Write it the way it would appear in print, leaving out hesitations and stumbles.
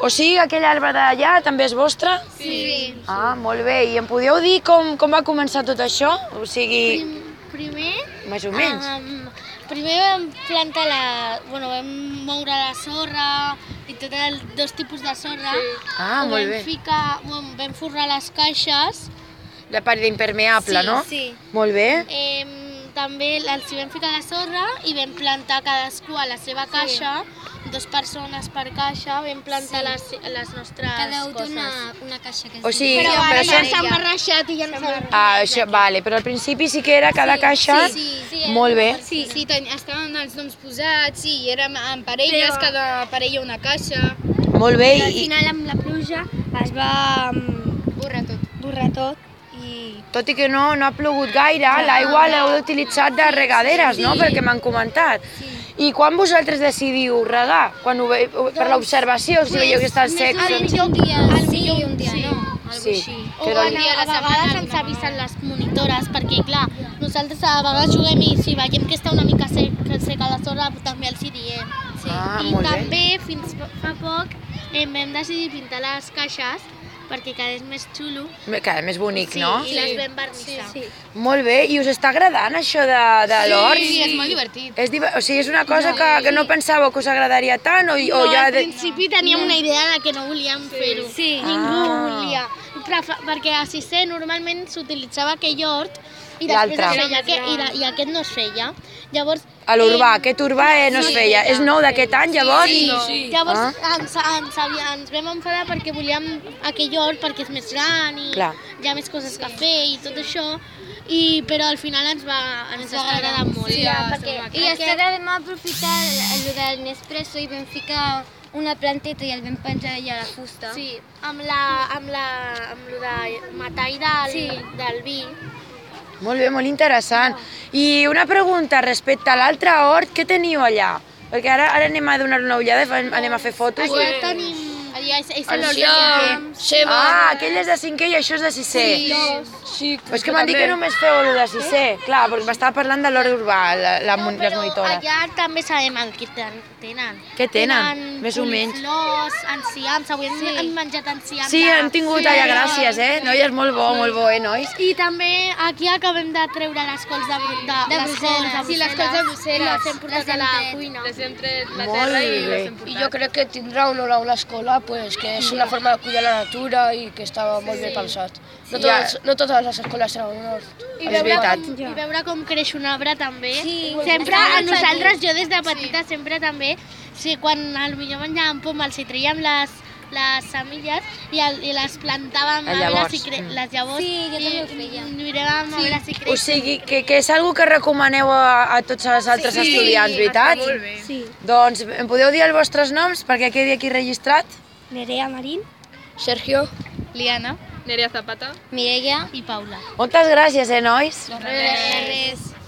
O sigui, aquell arbre d'allà també és vostre? Sí. Ah, molt bé. I em podeu dir com va començar tot això? O sigui, Primer... més o menys. Primer vam plantar vam moure la sorra i tots els dos tipus de sorra. Ah, molt bé. Vam forrar les caixes. La part impermeable, no? Sí. Molt bé. També els hi vam ficar la sorra i vam plantar cadascú a la seva caixa, 2 persones per caixa, vam plantar les nostres Cada un té coses. una caixa que és O sigui, Però ara això... ja s'han barrejat i ja no sabem. Ah, això, vale, però al principi sí que era cada caixa... Molt bé. Sí, estaven els noms posats, sí, érem en parelles, cada parella una caixa. Molt bé. Al final amb la pluja es va borrar tot i... Tot i que no ha plogut gaire, l'aigua l'heu utilitzat de regaderes, no? Perquè m'han comentat. I quan vosaltres decidiu regar? Per l'observació, si veieu que està sec? Un dia sí i un dia no. Sí. O a vegades ens avisen les monitores, perquè clar, nosaltres a vegades juguem i si veiem que està una mica seca la sorra també els hi diem. Ah, I molt bé. també fins fa poc vam decidir pintar les caixes perquè quedés més xulo. Queda més bonic, no? I les vam vernissar. Molt bé. I us està agradant això de l'hort? Sí, és molt divertit. O sigui, és una cosa que no pensàveu que us agradaria tant? O ja... Al principi teníem una idea de que no volíem fer-ho. Ningú volia. Perquè a sisè normalment s'utilitzava aquell hort i després es feia i aquest no es feia. Llavors, A l'urbà, aquest urbà no es feia. És nou d'aquest any, llavors? Sí. Llavors ens vam enfadar perquè volíem aquell hort perquè és més gran i hi ha més coses que fer i tot això. Però al final ens està agradant molt. I vam aprofitar el del Nespresso i vam ficar una planteta i el vam penjar allà a la fusta. Sí, amb lo de metall del vi. Molt bé, molt interessant. I una pregunta respecte a l'altre hort, què teniu allà? Perquè ara anem a donar una ullada i anem a fer fotos. Allà tenim... Ah, aquell és de 5è i això és de 6è. Sí, Però és que m'han dit que només feu el de 6è. Clar, perquè m'estava parlant de l'hort urbà, les monitores. Allà també sabem el que tenen. Què tenen? Més o menys. Coliflors, enciams, avui hem menjat enciams. Sí, hem tingut allà, gràcies, Noies, molt bo, nois? I també aquí acabem de treure les cols de Brussel·les. Sí, les cols de Brussel·les. Les hem portat a la cuina. Les hem tret la Molt terra i bé. les hem portat. I jo crec que tindrà un honor a l'escola, pues, que és una forma de cuidar la natura i que estava molt ben pensat. No totes les escoles tenen un hort. És veritat. I veure com creix un arbre també. Sempre a nosaltres, jo des de petita sempre també, quan potser menjàvem poma els hi traiem les semilles i les plantàvem a veure si les llavors. Sí, jo també ho feia. Miràvem a veure si creix. O sigui, que és una que recomaneu a tots els altres estudiants, veritat? Molt bé. Sí. Doncs em podeu dir els vostres noms perquè quedi aquí registrat? Nerea Marín, Sergio. Liana. Nerea Zapata. Mireia I Paula. Moltes gràcies, nois? Res.